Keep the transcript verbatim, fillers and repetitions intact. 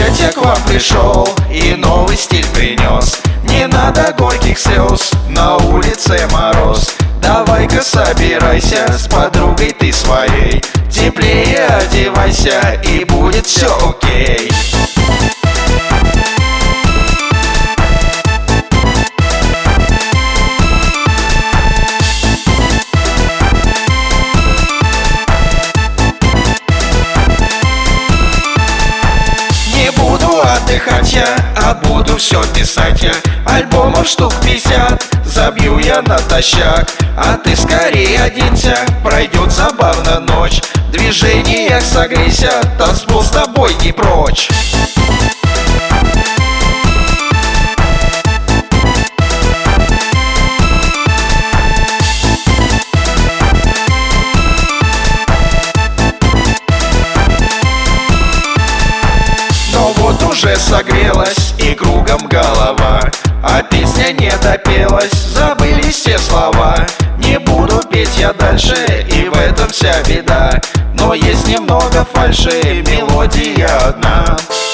Слушать я к вам пришел и новый стиль принес. Не надо горьких слез, на улице мороз. Давай-ка собирайся с подругой ты своей, теплее одевайся и будет все окей. Отдыхать я, а буду все писать я. Альбомов штук пятьдесят забью я натощак. А ты скорее оденься, пройдет забавно ночь. В движениях согрейся, танцпол с тобой не прочь. Уже согрелась и кругом голова, а песня не допелась, забылись все слова. Не буду петь я дальше, и в этом вся беда, но есть немного фальши, мелодия одна.